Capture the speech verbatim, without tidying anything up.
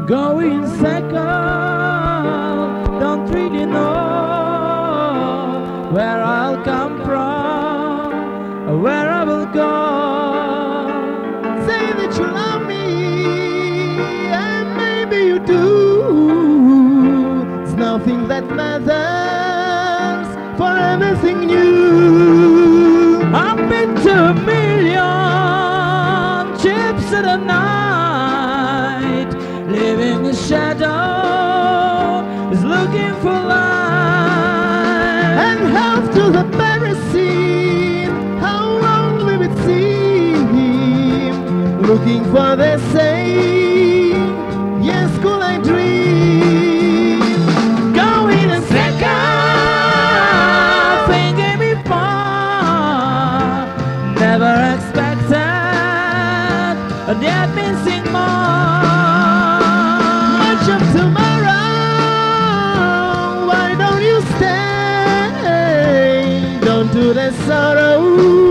Going second, don't really know where I'll come from, or where I will go. Say that you love me, and maybe you do. It's nothing that matters for anything new. I've been to a million trips in a night, living in shadow is looking for light. And half to the Parisine, how lonely it seems, looking for the same. Yes, could I dream? Going a second, thinking before, never expected, and yet missing more. Of tomorrow, why don't you stay? Don't do the sorrow.